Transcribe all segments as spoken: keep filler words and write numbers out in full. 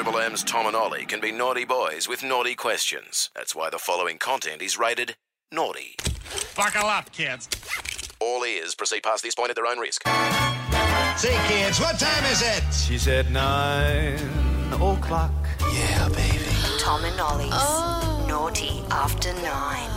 Triple M's Tom and Ollie can be naughty boys with naughty questions. That's why the following content is rated naughty. Buckle up, kids. All ears. Proceed past this point at their own risk. Say, kids, what time is it? She said nine o'clock. Yeah, baby. Tom and Ollie's oh. Naughty After Nine.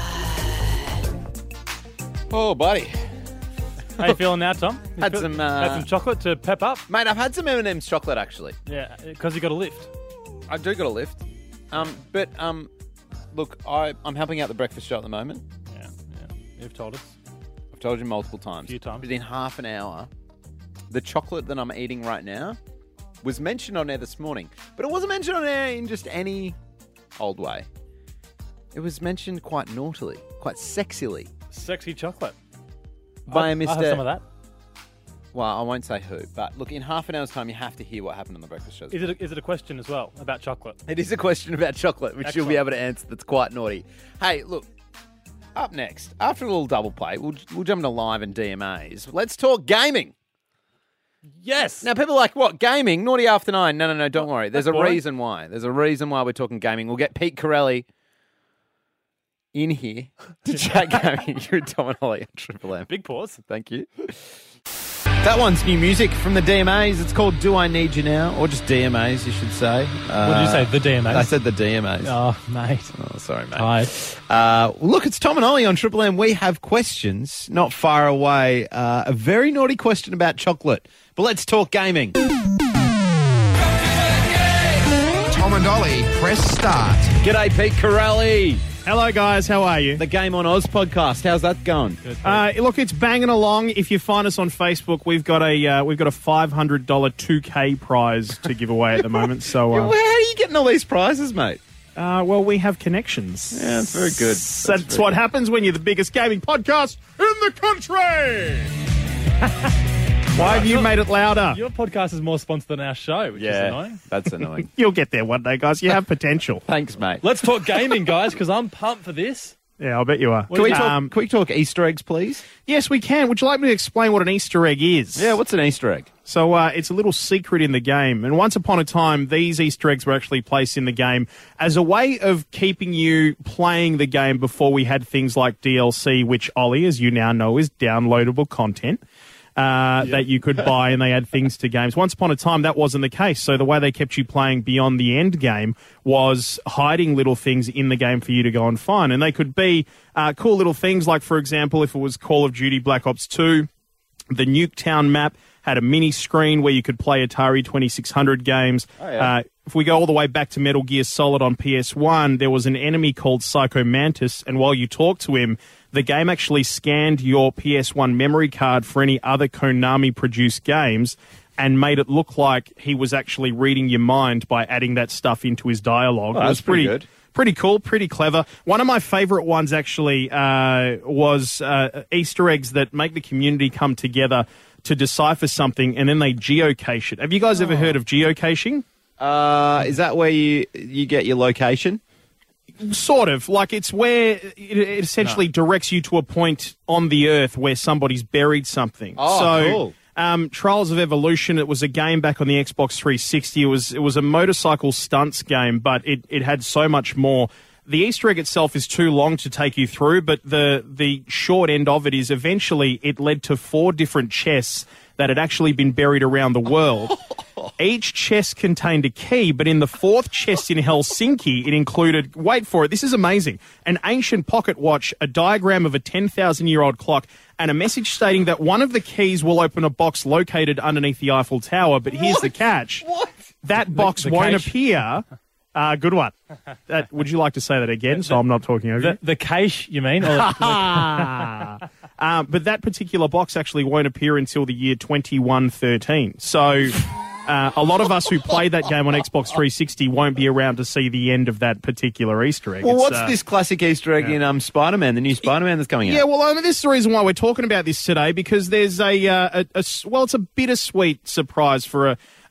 Oh, buddy. How you feeling now, Tom? You Had feel, some, uh, had some chocolate to pep up? Mate, I've had some M and M's chocolate, actually. Yeah, because you got a lift. I do got a lift. Um, but, um, look, I, I'm helping out the breakfast show at the moment. Yeah, yeah. You've told us. I've told you multiple times. A few times. Within half an hour, the chocolate that I'm eating right now was mentioned on air this morning. But it wasn't mentioned on air in just any old way. It was mentioned quite naughtily, quite sexily. Sexy chocolate. By I, Mister I have some of that. Well, I won't say who, but look, in half an hour's time, you have to hear what happened on the breakfast show. Is it, a, is it a question as well about chocolate? It is a question about chocolate, which Excellent. you'll be able to answer that's quite naughty. Hey, look, up next, after a little double play, we'll, we'll jump into live and D M As. Let's talk gaming. Yes. Now, people are like, what, gaming? Naughty after nine. No, no, no, don't worry. There's That's a boring. reason why. There's a reason why we're talking gaming. We'll get Pete Corelli in here to chat gaming. You're Tom and Ollie at Triple M. Big pause. Thank you. That one's new music from the D M As. It's called Do I Need You Now? Or just D M As, you should say. Uh, What did you say? The D M As? I said the D M As. Oh, mate. Oh, sorry, mate. Hi. Uh, look, it's Tom and Ollie on Triple M. We have questions not far away. Uh, a very naughty question about chocolate. But let's talk gaming. Tom and Ollie, press start. G'day, Pete Corelli. Hello, guys. How are you? The Game on Oz podcast. How's that going? Uh, look, it's banging along. If you find us on Facebook, we've got a uh, we've got a five hundred dollars two K prize to give away at the moment. So, Yeah, uh, well, how are you getting all these prizes, mate? uh, well, we have connections. Yeah, that's very good. That's, That's very what good. happens when you're the biggest gaming podcast in the country. Why have you made it louder? Your podcast is more sponsored than our show, which is annoying. that's annoying. You'll get there one day, guys. You have potential. Thanks, mate. Let's talk gaming, guys, because I'm pumped for this. Yeah, I'll bet you are. Can we, talk, Um, can we talk Easter eggs, please? yes, we can. Would you like me to explain what an Easter egg is? Yeah, what's an Easter egg? So uh, it's a little secret in the game. And once upon a time, these Easter eggs were actually placed in the game as a way of keeping you playing the game before we had things like D L C, which, Ollie, as you now know, is downloadable content. Uh, that you could buy, and they add things to games. Once upon a time, that wasn't the case. So the way they kept you playing beyond the end game was hiding little things in the game for you to go and find. And they could be uh, cool little things like, for example, if it was Call of Duty Black Ops two, the Nuketown map had a mini screen where you could play Atari twenty-six hundred games. Oh, yeah. uh, if we go all the way back to Metal Gear Solid on P S one, there was an enemy called Psycho Mantis, and while you talked to him, the game actually scanned your P S one memory card for any other Konami-produced games and made it look like he was actually reading your mind by adding that stuff into his dialogue. Oh, It was that's pretty good. Pretty cool, pretty clever. One of my favourite ones actually uh, was uh, Easter eggs that make the community come together to decipher something, and then they geocache it. Have you guys ever heard of geocaching? Uh, is that where you you get your location? Sort of. Like, it's where it, it essentially directs you to a point on the Earth where somebody's buried something. Oh, so, cool. Um, Trials of Evolution, it was a game back on the Xbox three sixty. It was it was a motorcycle stunts game, but it, it had so much more. The Easter egg itself is too long to take you through, but the the short end of it is eventually it led to four different chests that had actually been buried around the world. Each chest contained a key, but in the fourth chest in Helsinki, it included, wait for it, this is amazing, an ancient pocket watch, a diagram of a ten thousand year old clock, and a message stating that one of the keys will open a box located underneath the Eiffel Tower, but here's the catch. What? That box The- the won't cache. appear. Uh, good one. That, would you like to say that again so I'm not talking over you? The, the cache, you mean? Or the, um, but that particular box actually won't appear until the year twenty-one thirteen. So uh, a lot of us who played that game on Xbox three sixty won't be around to see the end of that particular Easter egg. Well, It's, what's uh, this classic Easter egg yeah. in um, Spider-Man, the new Spider-Man that's coming out? Yeah, well, I mean, this is the reason why we're talking about this today, because there's a, uh, a, a s- well, it's a bittersweet surprise for a,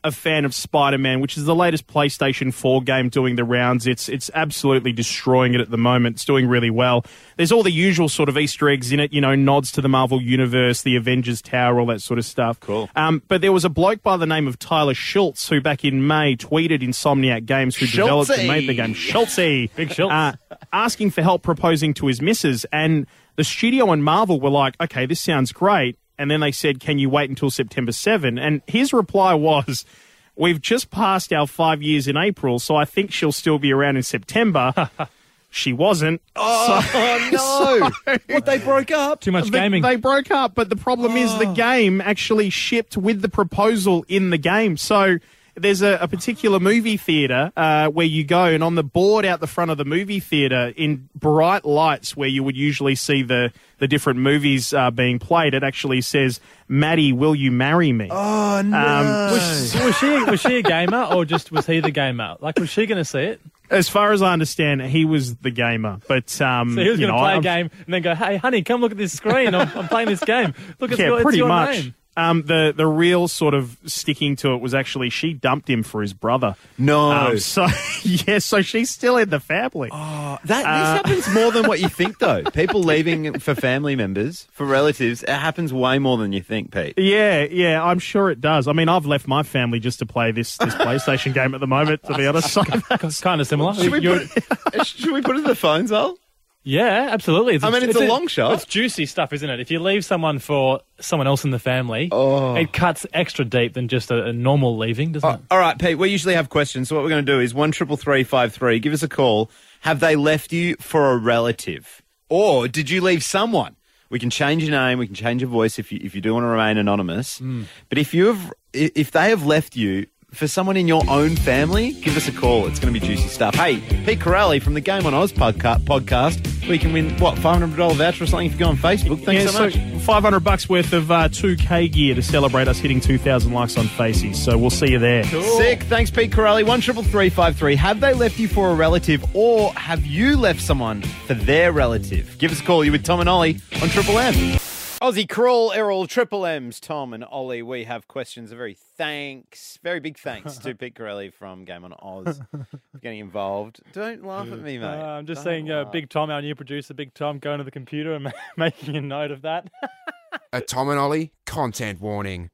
a fan of Spider-Man, which is the latest PlayStation four game doing the rounds. It's it's absolutely destroying it at the moment. It's doing really well. There's all the usual sort of Easter eggs in it, you know, nods to the Marvel Universe, the Avengers Tower, all that sort of stuff. Cool. Um, but there was a bloke by the name of Tyler Schultz who back in May tweeted Insomniac Games, who developed and made the game, Schultzy, Big Schultz. uh, asking for help proposing to his missus. And the studio and Marvel were like, okay, this sounds great. And then they said, can you wait until September seventh? And his reply was, we've just passed our five years in April, so I think she'll still be around in September. She wasn't. Oh, So- no. What, they broke up? Too much They- gaming. They broke up, but the problem is the game actually shipped with the proposal in the game. So there's a, a particular movie theatre uh, where you go, and on the board out the front of the movie theatre, in bright lights where you would usually see the, the different movies uh, being played, it actually says, Maddie, will you marry me? Oh, no. Um, was, was she was she a gamer or just was he the gamer? Like, was she going to see it? As far as I understand, he was the gamer. But, um, So he was you going to know, play a I'm- game and then go, "Hey, honey, come look at this screen. I'm, I'm playing this game. Look, it's Yeah, your, it's pretty your much. name." Um, the the real sort of sticking to it was actually she dumped him for his brother. No. Um, so yeah, so she's still in the family. Oh, that, Uh, this happens more than what you think, though. People leaving for family members, for relatives, it happens way more than you think, Pete. Yeah, yeah, I'm sure it does. I mean, I've left my family just to play this this PlayStation game at the moment. To be honest, so Kind of similar. Should we, You're- put it, should we put it to the phones, Al? yeah, absolutely. I mean, it's a long shot. It's juicy stuff, isn't it? If you leave someone for someone else in the family, Oh. it cuts extra deep than just a, a normal leaving, doesn't Oh, it? all right, Pete, we usually have questions, so what we're going to do is one triple three five three. Give us a call. Have they left you for a relative? Or did you leave someone? We can change your name, we can change your voice if you if you do want to remain anonymous. Mm. But if you have if they have left you for someone in your own family, give us a call. It's going to be juicy stuff. Hey, Pete Corelli from the Game on Oz podca- podcast. We can win, what, five hundred dollars voucher or something if you go on Facebook. Thanks yeah, so much. so five hundred bucks worth of uh, two K gear to celebrate us hitting two thousand likes on Faces. So we'll see you there. Sick. Thanks, Pete Corelli. One triple three five three. Have they left you for a relative, or have you left someone for their relative? Give us a call. You with Tom and Ollie on Triple M. Aussie Crawl, Errol, Triple M's, Tom and Ollie. We have questions. A very thanks, very big thanks to Pete Corelli from Game on Oz for getting involved. Don't laugh at me, mate. Uh, I'm just Don't saying, uh, laugh. Big Tom, our new producer, Big Tom, going to the computer and making a note of that. A Tom and Ollie content warning.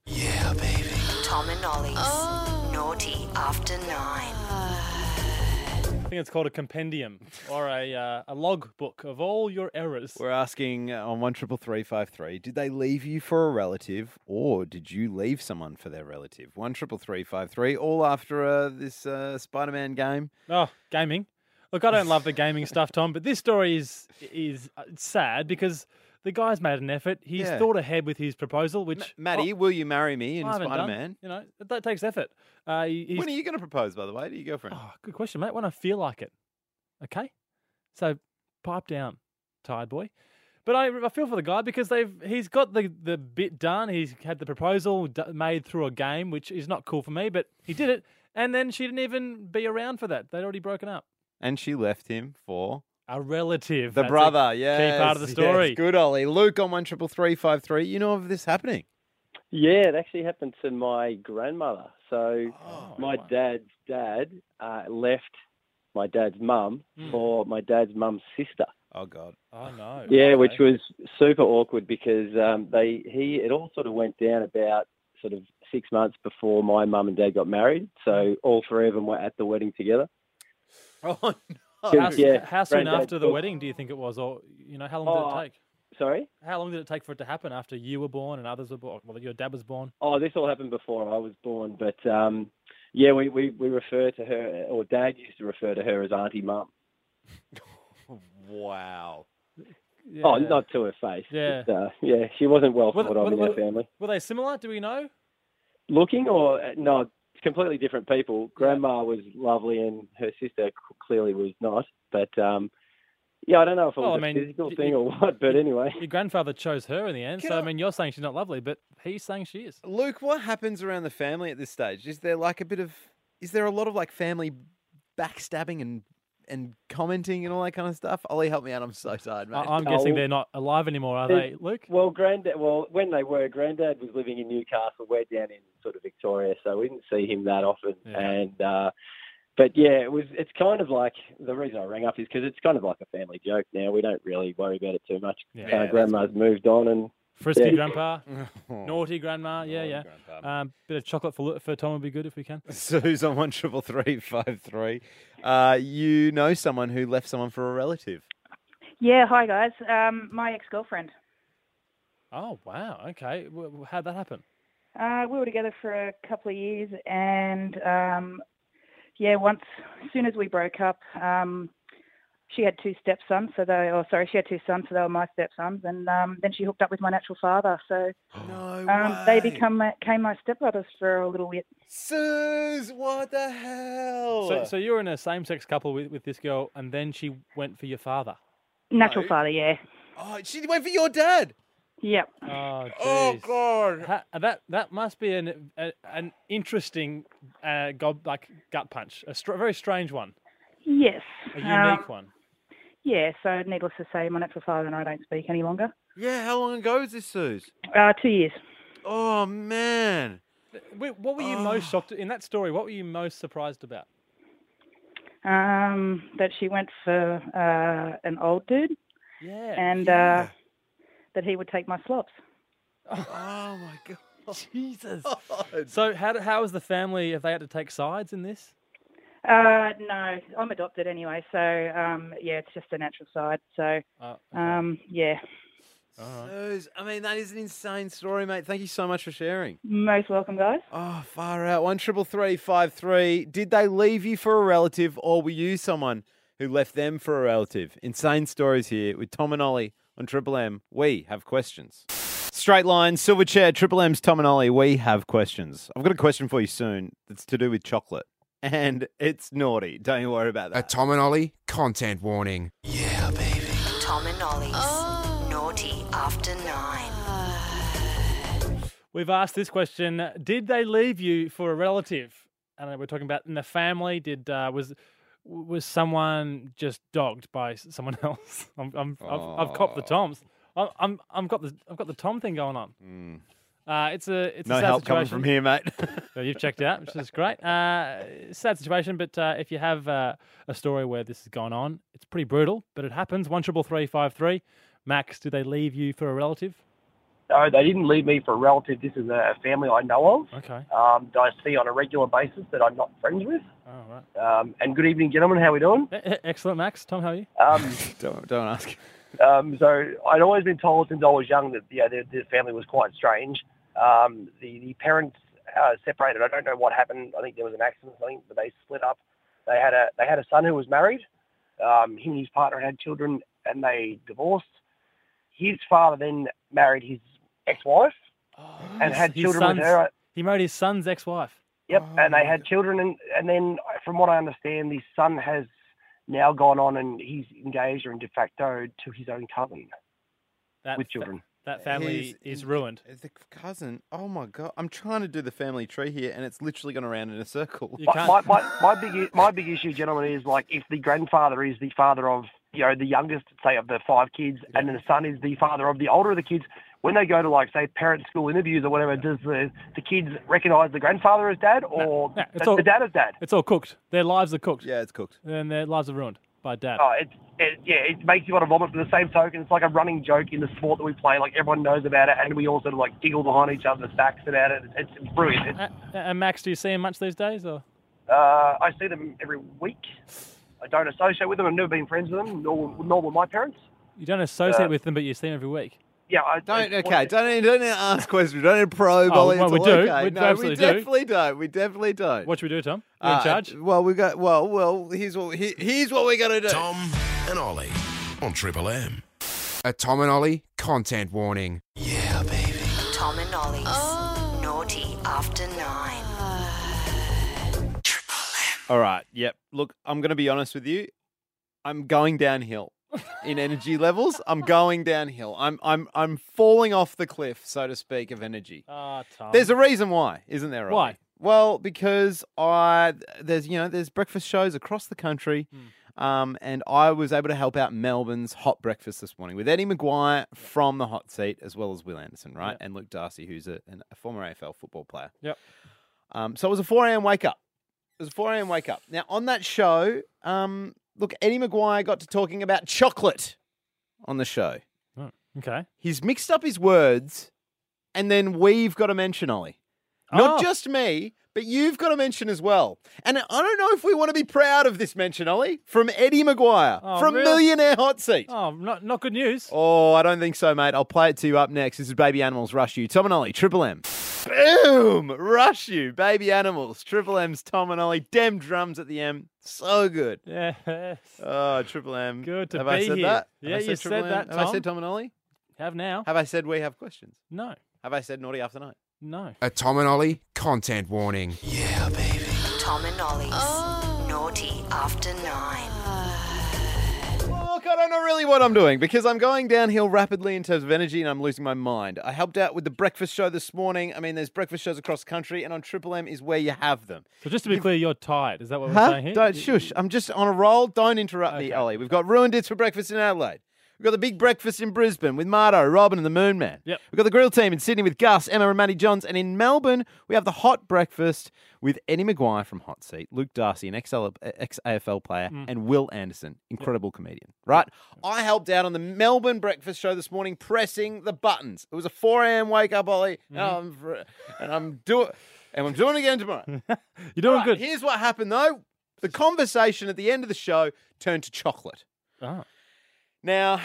Tom and Ollie's Naughty After Nine. I think it's called a compendium or a uh, a log book of all your errors. We're asking uh, on one triple three five three. Did they leave you for a relative, or did you leave someone for their relative? One triple three five three. All after uh, this uh, Spider-Man game. Oh, gaming. Look, I don't love the gaming stuff, Tom, but this story is is uh, sad because the guy's made an effort. He's Yeah. thought ahead with his proposal, which Maddie, will you marry me in I haven't done. Spider-Man? You know, that, that takes effort. Uh, he- he's, When are you going to propose, by the way, to your girlfriend? Oh, good question, mate. When I feel like it. Okay? So pipe down, tired boy. But I, I feel for the guy because they've he's got the, the bit done. He's had the proposal d- made through a game, which is not cool for me, but he did it. And then she didn't even be around for that. They'd already broken up. And she left him for A relative. the That's a brother. Yeah, Key part of the story. Good, Ollie. Luke on one triple three five three. You know of this happening? Yeah, it actually happened to my grandmother. So Oh, my wow. dad's dad uh, left my dad's mum Mm. for my dad's mum's sister. Oh God. Oh, no. Yeah, Okay. which was super awkward because um, they he it all sort of went down about sort of six months before my mum and dad got married. So all three of them were at the wedding together. Oh no. How, Yeah, how soon granddad after the booked- wedding do you think it was? Or, you know, how long Oh, did it take? Sorry? How long did it take for it to happen after you were born and others were born? Well, your dad was born. Oh, this all happened before I was born, but um, yeah, we, we, we refer to her, or Dad used to refer to her as Auntie Mum. Wow. Yeah. Oh, not to her face. Yeah. But, uh, yeah, she wasn't well Were thought they- of in were- our family. Were they similar? Do we know? Looking or uh, no, completely different people. Grandma was lovely, and her sister c- clearly was not. But um, yeah, I don't know if it Well, was I a mean, physical y- thing y- or what. But anyway, Your grandfather chose her in the end. Can so, I I- mean, you're saying she's not lovely, but he's saying she is. Luke, what happens around the family at this stage? Is there like a bit of? Is there a lot of like family backstabbing and and commenting and all that kind of stuff? Ollie, help me out. I'm so tired, mate. I- I'm guessing Oh. they're not alive anymore, are They- they, Luke? Well, granddad. Well, when they were, granddad was living in Newcastle. We're down in sort of Victoria, so we didn't see him that often. Yeah. And uh, but yeah, it was. It's kind of like the reason I rang up is because it's kind of like a family joke now. We don't really worry about it too much. Yeah. Uh, Yeah, that's grandma's moved on, and Frisky Yeah. grandpa, Oh. naughty grandma, yeah, Naughty yeah. grandpa. Um, bit of chocolate for for Tom would be good if we can. Sue's on one triple three five three. Uh, you know someone who left someone for a relative. Yeah, hi guys. Um, my ex-girlfriend. Oh wow, okay. W- w- How'd that happen? Uh, we were together for a couple of years, and um, yeah, once as soon as we broke up, um, she had two stepsons. So they, oh sorry, she had two sons, so they were my stepsons, and um, then she hooked up with my natural father. So No um, they become my, became my stepbrothers for a little bit. Suze, what the hell? So, so you were in a same-sex couple with, with this girl, and then she went for your father. Natural No. father, yeah. oh, she went for your dad. Yep. Oh, Oh jeez. God. Ha- that that must be an a, an interesting uh, gob, like gut punch, a str- very strange one, Yes. a Um, unique one. yeah. So needless to say, my natural father and I don't speak any longer. Yeah, how long ago was this, Suze? Uh, two years. Oh man. Wait, what were you Oh. most shocked in that story? What were you most surprised about? Um, that she went for uh, an old dude, Yeah. and yeah. uh, that he would take my slops. Oh my God. Jesus. God. So how do- how was the family? Have they had to take sides in this? Uh, no, I'm adopted anyway, so um, yeah, it's just a natural side. So Oh, okay. um, yeah, Suze, I mean, that is an insane story, mate. Thank you so much for sharing. most welcome, guys. Oh, far out. One triple three five three. Did they leave you for a relative, or were you someone who left them for a relative? Insane stories here with Tom and Ollie on Triple M. We have questions. Straight line, silver chair, Triple M's Tom and Ollie. We have questions. I've got a question for you soon that's to do with chocolate, and it's naughty. Don't you worry about A that. Tom and Ollie content warning. Yeah, baby. Tom and Ollie's Naughty After Nine. We've asked this question: did they leave you for a relative? And we're talking about in the family. Did uh, was was someone just dogged by s- someone else? I'm, I'm, I've, I've copped the toms. I'm, I'm, I've got the, I've got the Tom thing going on. Mm. Uh, it's a, it's a No sad help situation. coming from here, mate. So you've checked out, which is great. Uh, sad situation, but uh, if you have uh, a story where this has gone on, it's pretty brutal, but it happens. One triple three five three. Max, did they leave you for a relative? No, they didn't leave me for a relative. This is a family I know of, Okay. um, that I see on a regular basis that I'm not friends with. Oh, right. Um, and good evening, gentlemen. How we doing? E- e- Excellent, Max. Tom, how are you? Um, don't, don't ask. um, so I'd always been told since I was young that yeah, the, the family was quite strange. Um, the, the parents uh, separated. I don't know what happened. I think there was an accident or something, but they split up. They had a they had a son who was married. Um, him and his partner had children, and they divorced. His father then married his ex-wife and had His children son's- with her. He married his son's ex-wife. Yep, and they had children, and, and then from what I understand, the son has now gone on and he's engaged or in de facto to his own cousin That, with children. That family He's is in- ruined. The cousin. Oh my God! I'm trying to do the family tree here, and it's literally gone around in a circle. You My, can't. my, my, my big i- my big issue, gentlemen, is like if the grandfather is the father of you know the youngest, say of the five kids, and then the son is the father of the older of the kids. When they go to like say parent school interviews or whatever, does the, the kids recognise the grandfather as dad or no, it's the, all- the dad as dad? It's all cooked. Their lives are cooked. Yeah, it's cooked. And their lives are ruined by dad. Oh, it, it, yeah, it makes you want to vomit. For the same token, it's like a running joke in the sport that we play. Like everyone knows about it, and we all sort of like giggle behind each other's backs about it. It's, it's brilliant. It's, Uh, and Max, do you see him much these days? Or uh, I see them every week. I don't associate with them. I've never been friends with them, nor, nor with my parents. you don't associate Uh, with them, but you see them every week. Yeah, I Don't I- okay. Don't need, don't need to ask questions. Don't need to probe. Oh, Ollie, well, it's we all do. Okay. We no, absolutely we do. definitely don't. We definitely don't. What should we do, Tom? You're Uh, in charge. Well, we got. Well, well. Here's what. He, here's what we're gonna do. Tom and Ollie on Triple M. A Tom and Ollie content warning. Yeah, baby. Tom and Ollie's Naughty After Nine. All right. Yep. Look, I'm gonna be honest with you. I'm going downhill in energy levels. I'm going downhill. I'm I'm I'm falling off the cliff, so to speak, of energy. Ah, Tom. There's a reason why, isn't there? Ollie? Why? Well, because I there's you know there's breakfast shows across the country. Hmm. Um, and I was able to help out Melbourne's hot breakfast this morning with Eddie Maguire from the hot seat, as well as Will Anderson, right? Yep. And Luke Darcy, who's a, an, a former A F L football player. Yep. Um, so it was a four a.m. wake up. It was a four a.m. wake up. Now, on that show, um, look, Eddie Maguire got to talking about chocolate on the show. Oh, okay. He's mixed up his words, and then we've got to mention, Ollie. Not Oh. just me, but you've got to mention as well. And I don't know if we want to be proud of this mention, Ollie, from Eddie Maguire, Oh, from really? Millionaire Hot Seat. Oh, not not good news. Oh, I don't think so, mate. I'll play it to you up next. This is Baby Animals, Rush You. Tom and Ollie, Triple M. Boom! Rush You, Baby Animals, Triple M's Tom and Ollie. Dem drums at the M. So good. Yes. Oh, Triple M. Good to have be I said here. that? Yeah, have I you Triple said M? that, Have I Tom. said Tom and Ollie? Have now. Have I said we have questions? No. Have I said naughty after night? No. A Tom and Ollie content warning. Tom and Ollie's Naughty After Nine. Look, I don't know really what I'm doing because I'm going downhill rapidly in terms of energy and I'm losing my mind. I helped out with the breakfast show this morning. I mean, there's breakfast shows across the country, and on Triple M is where you have them. So just to be clear, you're tired. Is that what we're Huh? saying here? Don't shush. I'm just on a roll. Don't interrupt me, Okay. Ollie. We've got ruined Dits for breakfast in Adelaide. We've got the big breakfast in Brisbane with Marto, Robin, and the Moon Man. Yep. We've got the grill team in Sydney with Gus, Emma, and Matty Johns. And in Melbourne, we have the hot breakfast with Eddie Maguire from Hot Seat, Luke Darcy, an ex-A F L player, Mm. and Will Anderson, incredible comedian. Right? I helped out on the Melbourne breakfast show this morning, pressing the buttons. It was a four a.m. wake up, Ollie, and I'm fr- and I'm doing and I'm doing it again tomorrow. You're doing Right, good. Here's what happened though. The conversation at the end of the show turned to chocolate. Oh. Now,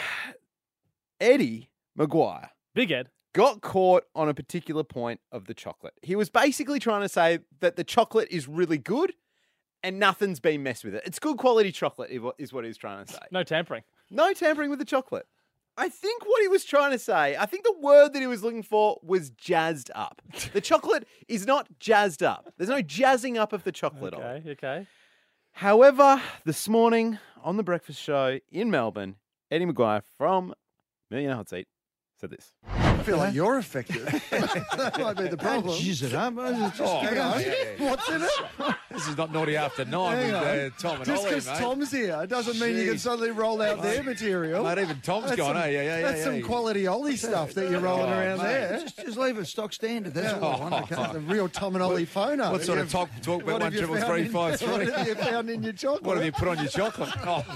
Eddie Maguire Big Ed. got caught on a particular point of the chocolate. He was basically trying to say that the chocolate is really good and nothing's been messed with it. It's good quality chocolate is what- is what he was trying to say. No tampering. No tampering with the chocolate. I think what he was trying to say, I think the word that he was looking for was jazzed up. The chocolate is not jazzed up. There's no jazzing up of the chocolate on it. Okay, okay. However, this morning on the breakfast show in Melbourne, Eddie Maguire from Millionaire Hot Seat said this. I feel like you're affected. That might be the problem. Jeez, it up. Just, Oh, hang yeah, on. yeah, yeah. What's in it? This is not naughty after nine Hang with on. uh, Tom and Just Ollie, because mate. Tom's here, it doesn't mean you can Jeez. suddenly roll out their material. Mate, even Tom's That's gone, some, eh? Yeah, yeah, yeah, That's yeah. some quality Ollie stuff that you're rolling Oh, around mate. there. Just, just leave it stock standard. That's all I want. Okay. The real Tom and Ollie phone up. What sort of talk, talk about one triple three five three? What have you found in your chocolate? What have you put on your chocolate?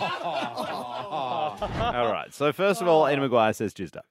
All right. So first of all, Eddie Maguire says jizzed up.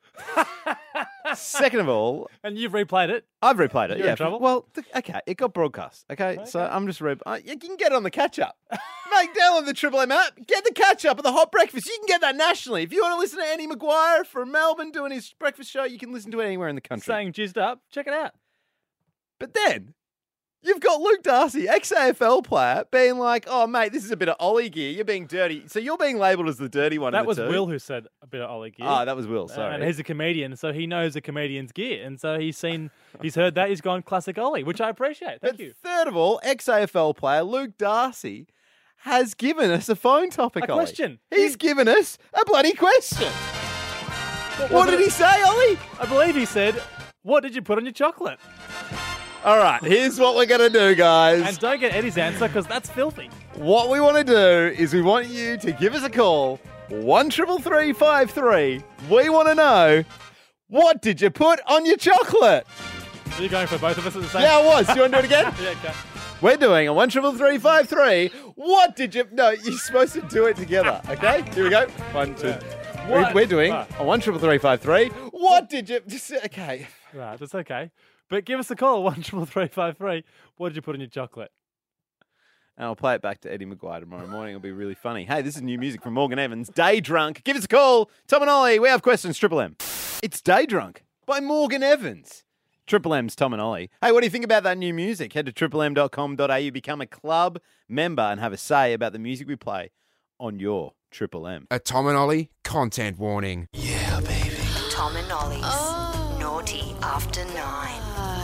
Second of all, And you've replayed it. I've replayed it. You're yeah. in trouble? Well, th- okay, it got broadcast. Okay, so I'm just re- uh, you can get it on the catch up. Mate, download the Triple M app. Get the catch up of the hot breakfast. You can get that nationally. If you want to listen to Eddie Maguire from Melbourne doing his breakfast show, you can listen to it anywhere in the country. Saying jizzed up. Check it out. But then you've got Luke Darcy, ex-A F L player, being like, "Oh, mate, this is a bit of Ollie gear. You're being dirty." So you're being labelled as the dirty one. That of the was two. Will who said a bit of Ollie gear. Ah, that was Will. Sorry. And he's a comedian, so he knows a comedian's gear. And so he's seen, he's heard that, he's gone classic Ollie, which I appreciate. Thank But you. third of all, ex-A F L player Luke Darcy has given us a phone topic, A Ollie. question. He's given us a bloody question. What, What was did it? he say, Ollie? I believe he said, what did you put on your chocolate? All right, here's what we're going to do, guys. And don't get Eddie's answer because that's filthy. What we want to do is we want you to give us a call, one triple three five three. We want to know, what did you put on your chocolate? Are you going for both of us at the same Yeah, I was. Do you want to do it again? Yeah, okay. We're doing a one triple three five three. What did you? No, you're supposed to do it together. Okay, here we go. One, two. We're, What? we're doing Right. a one triple three five three. What did you? Just, okay. Right, that's okay. But give us a call, one triple three five three. What did you put in your chocolate? And I'll play it back to Eddie Maguire tomorrow morning. It'll be really funny. Hey, this is new music from Morgan Evans. Day Drunk. Give us a call. Tom and Ollie, we have questions. Triple M. It's Day Drunk by Morgan Evans. Triple M's Tom and Ollie. Hey, what do you think about that new music? Head to triple m dot com dot a u, become a club member, and have a say about the music we play on your Triple M. A Tom and Ollie content warning. Tom and Ollie's Naughty After Nine.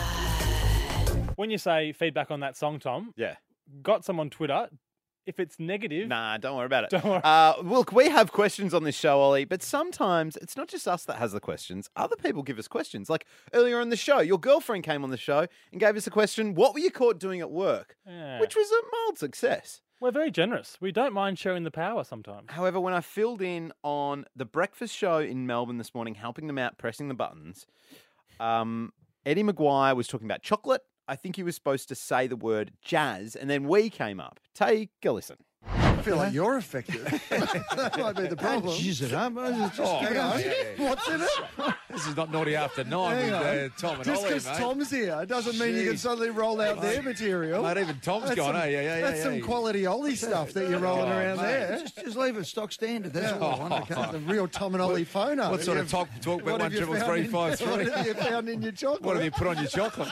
When you say feedback on that song, Tom, Yeah. got some on Twitter. If it's negative, Nah, don't worry about it. Don't worry. Uh, look, we have questions on this show, Ollie, but sometimes it's not just us that has the questions. Other people give us questions. Like earlier in the show, your girlfriend came on the show and gave us a question, what were you caught doing at work? Yeah. Which was a mild success. We're very generous. We don't mind sharing the power sometimes. However, when I filled in on the breakfast show in Melbourne this morning, helping them out, pressing the buttons, um, Eddie Maguire was talking about chocolate. I think he was supposed to say the word jazz, and then we came up. Take a listen. I feel like you're affected. That might be the problem. Jeez, it up. Just Oh, hang yeah, on. yeah, yeah. What's in it? This is not naughty after nine Hang with on. uh, Tom and Just Ollie, because mate. Tom's here, it doesn't mean you can Jeez. suddenly roll out their material. Mate, even Tom's That's gone, some, eh? Yeah, yeah, yeah, That's yeah. some quality Ollie stuff that you're rolling Oh, around mate. there. Just, just leave it stock standard. That's all I want. Okay. The real Tom and Ollie phone up. What sort of talk, talk about one triple three five three? What have you found in your chocolate? What have you put on your chocolate?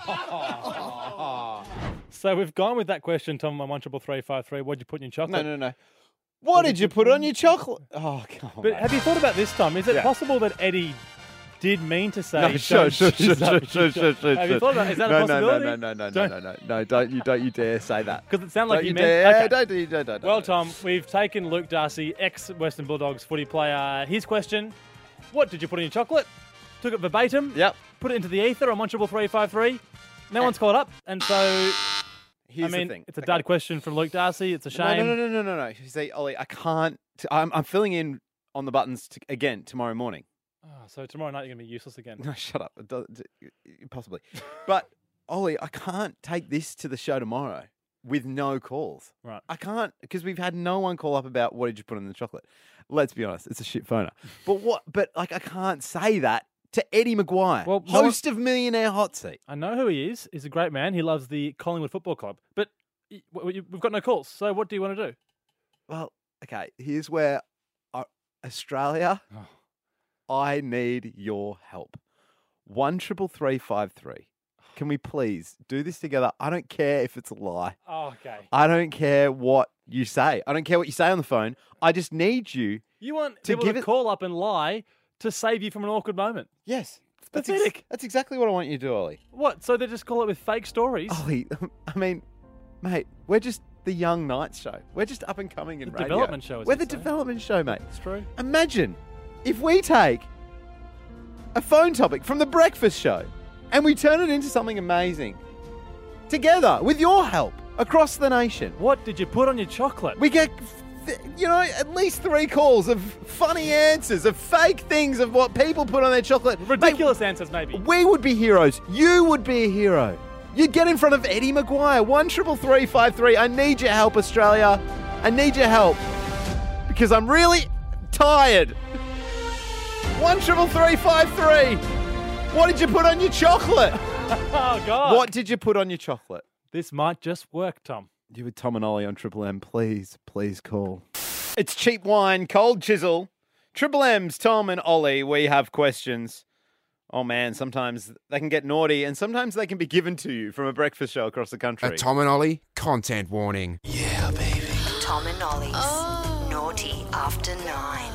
So we've gone with that question, Tom, on one triple three five three. What'd you put in your chocolate? No, no, no. What did you put on your chocolate? Oh, come on. But have you thought about this, Tom? Is it Yeah. possible that Eddie did mean to say? No, sure, don't sure, jizz sure, up sure, your sure, sure, chocolate? sure. Have you thought about? Is that no, a possibility? No, no, no, no, no, Don't- no, no, no, don't you, don't you dare say that. Because it sounded like Don't you you meant. dare, okay. don't you, don't, don't, Well, don't. Tom, we've taken Luke Darcy, ex-Western Bulldogs footy player. His question: what did you put in your chocolate? Took it verbatim. Yep. Put it into the ether on one triple three five three. No one's called up, and so. Here's I mean, the thing. it's a dud question from Luke Darcy. It's a No, shame. no, no, no, no, no, no. You see, Ollie, I can't. T- I'm, I'm filling in on the buttons to, again tomorrow morning. Oh, so tomorrow night you're going to be useless again. No, shut up. It does- d- Possibly. But, Ollie, I can't take this to the show tomorrow with no calls. Right. I can't, because we've had no one call up about what did you put in the chocolate. Let's be honest, it's a shit phoner. But what? But, like, I can't say that to Eddie Maguire, Well, no host of Millionaire Hot Seat. I know who he is. He's a great man. He loves the Collingwood Football Club. But y- w- we've got no calls. So what do you want to do? Well, okay, here's where uh, Australia, I need your help. One triple three five three. Can we please do this together? I don't care if it's a lie. Oh, okay. I don't care what you say. I don't care what you say on the phone. I just need you. You want To people give to it- call up and lie to save you from an awkward moment. Yes. That's, pathetic. ex- that's exactly what I want you to do, Ollie. What? So they just call it with fake stories? Ollie, I mean, mate, we're just the Young Nights show. We're just up and coming in The radio. development show, as We're you the say. development show, mate. It's true. Imagine if we take a phone topic from the breakfast show and we turn it into something amazing together with your help across the nation. What did you put on your chocolate? We get, th- you know, at least three calls of funny answers, of fake things, of what people put on their chocolate. Ridiculous answers, maybe. We would be heroes. You would be a hero. You'd get in front of Eddie Maguire. One triple three five three. I need your help, Australia. I need your help because I'm really tired. One triple three five three. What did you put on your chocolate? Oh, God. What did you put on your chocolate? This might just work, Tom. You with Tom and Ollie on Triple M. Please, please call. It's cheap wine, cold chisel. Triple M's, Tom and Ollie. We have questions. Oh, man, sometimes they can get naughty and sometimes they can be given to you from a breakfast show across the country. A Tom and Ollie content warning. Tom and Ollie's Naughty After Nine.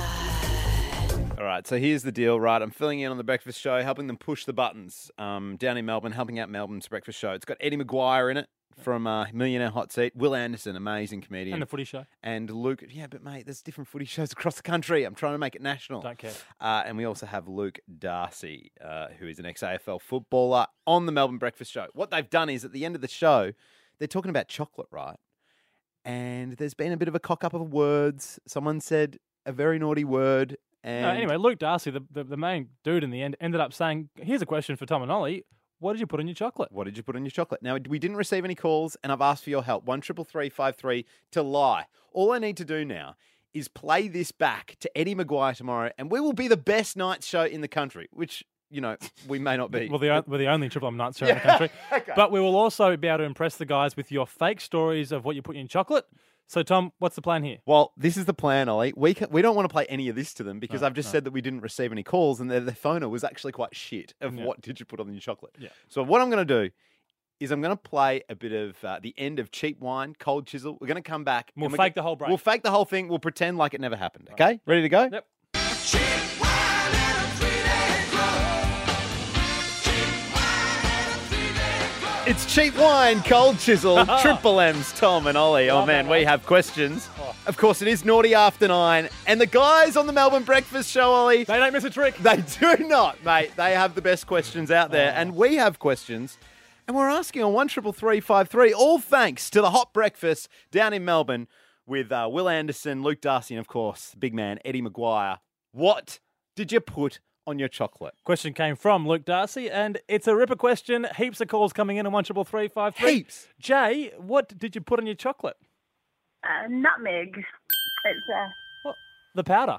All right, so here's the deal, right? I'm filling in on the breakfast show, helping them push the buttons um, down in Melbourne, helping out Melbourne's breakfast show. It's got Eddie Maguire in it from uh, Millionaire Hot Seat, Will Anderson, amazing comedian. And the footy show. And Luke, yeah, but mate, there's different footy shows across the country. I'm trying to make it national. Don't care. Uh, and we also have Luke Darcy, uh, who is an ex-A F L footballer on the Melbourne Breakfast Show. What they've done is at the end of the show, they're talking about chocolate, right? And there's been a bit of a cock-up of words. Someone said a very naughty word. And No, anyway, Luke Darcy, the, the, the main dude in the end, ended up saying, here's a question for Tom and Ollie. What did you put in your chocolate? What did you put in your chocolate? Now, we didn't receive any calls, and I've asked for your help. One triple three five three to lie. All I need to do now is play this back to Eddie Maguire tomorrow, and we will be the best night show in the country, which, you know, we may not be. Well, the, o- we're the only Triple M Night show in the country. Okay. But we will also be able to impress the guys with your fake stories of what you put in your chocolate. So, Tom, what's the plan here? Well, this is the plan, Ollie. We ca- we don't want to play any of this to them because No, I've just no. said that we didn't receive any calls, and their, their phoner was actually quite shit of Yeah. what did you put on your chocolate. Yeah. So what I'm going to do is I'm going to play a bit of uh, the end of Cheap Wine, Cold Chisel. We're going to come back. We'll and we're fake go- the whole break. We'll fake the whole thing. We'll pretend like it never happened. Okay? Ready to go? Yep. It's Cheap Wine, Cold Chisel, Triple M's, Tom and Ollie. Oh, Love man, that we one. have questions. Oh. Of course, it is Naughty After Nine. And the guys on the Melbourne Breakfast Show, Ollie, They don't miss a trick. they do not, mate. They have the best questions out there. Oh. And we have questions And we're asking on one triple three five three, all thanks to the hot breakfast down in Melbourne with uh, Will Anderson, Luke Darcy, and of course, the big man, Eddie Maguire. What did you put on your chocolate? Question came from Luke Darcy, and it's a ripper question. Heaps of calls coming in on one triple three five three. Heaps. Jay, what did you put on your chocolate? Uh, nutmeg. It's uh, What? The powder.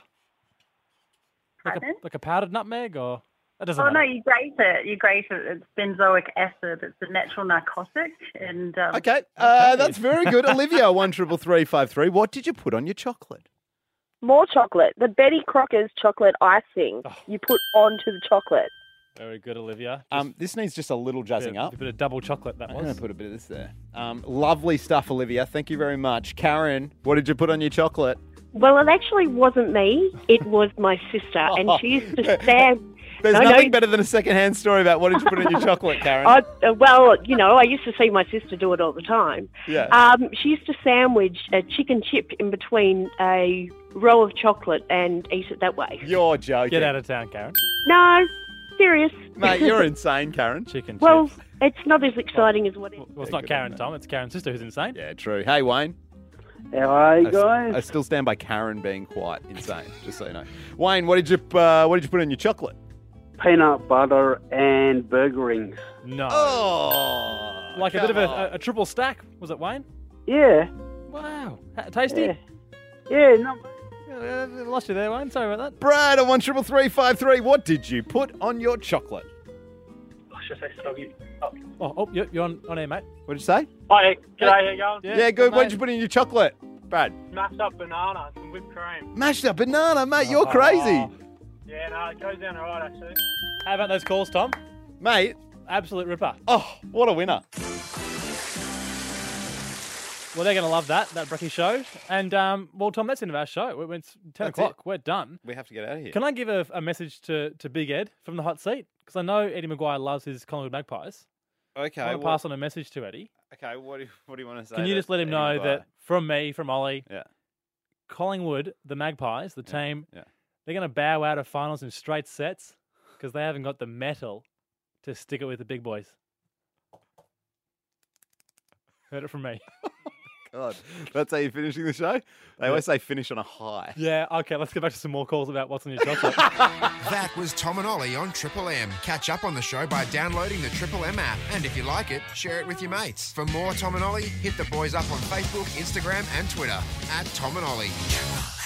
Like a, Pardon? like a powdered nutmeg, or it doesn't oh no, matter. you grate it. You grate it. It's benzoic acid. It's a natural narcotic. And um, Okay, uh, that's very good. Olivia, one triple three five three. What did you put on your chocolate? More chocolate. The Betty Crocker's chocolate icing Oh. you put onto the chocolate. Very good, Olivia. Um, this needs just a little jazzing bit, up. A bit of double chocolate, that I'm was. going to put a bit of this there. Um, lovely stuff, Olivia. Thank you very much. Karen, what did you put on your chocolate? Well, it actually wasn't me. It was my sister, and she used to stand. There's No, nothing no. better than a second-hand story about what did you put in your chocolate, Karen. I, uh, well, you know, I used to see my sister do it all the time. Yeah. Um, she used to sandwich a chicken chip in between a row of chocolate and eat it that way. You're joking. Get out of town, Karen. No, serious. Mate, you're insane, Karen. Chicken Well, chips. it's not as exciting as what it Well, it's not Karen, Tom. It's Karen's sister who's insane. Yeah, true. Hey, Wayne. How are you I, guys? I still stand by Karen being quite insane, just so you know. Wayne, what did you uh, what did you put in your chocolate? Peanut butter and burger rings. No. Oh, like a come bit of a, on. a, a triple stack, was it, Wayne? Yeah. Wow. Ha- tasty? Yeah. Yeah, not Uh, lost you there, Wayne. Sorry about that. Brad on one triple three five three. What did you put on your chocolate? I should say soggy. Oh. Oh, oh you're, you're on, on air, mate. What did you say? Hi, g'day, how you going? Yeah, good. What did you put in your chocolate, Brad? Mashed up banana and some whipped cream. Mashed up banana, mate. You're Oh. crazy, Yeah, no, it goes down alright actually. How about those calls, Tom? mate. Absolute ripper. Oh, what a winner! Well, they're going to love that, that Brecky show. And, um, well, Tom, that's the end of our show. We- It's ten That's o'clock. it. We're done. We have to get out of here. Can I give a, a message to, to Big Ed from the hot seat? Because I know Eddie Maguire loves his Collingwood Magpies. Okay. I want to well- pass on a message to Eddie. Okay. What do you, what do you want to say? Can you to just let him Eddie know Maguire? that from me, from Ollie, Yeah. Collingwood, the Magpies, the team, yeah. they're going to bow out of finals in straight sets because they haven't got the metal to stick it with the big boys. Heard it from me. God, that's how you're finishing the show? They always say finish on a high. Yeah, okay, let's get back to some more calls about what's in your chocolate. That was Tom and Ollie on Triple M. Catch up on the show by downloading the Triple M app. And if you like it, share it with your mates. For more Tom and Ollie, hit the boys up on Facebook, Instagram, and Twitter at Tom and Ollie.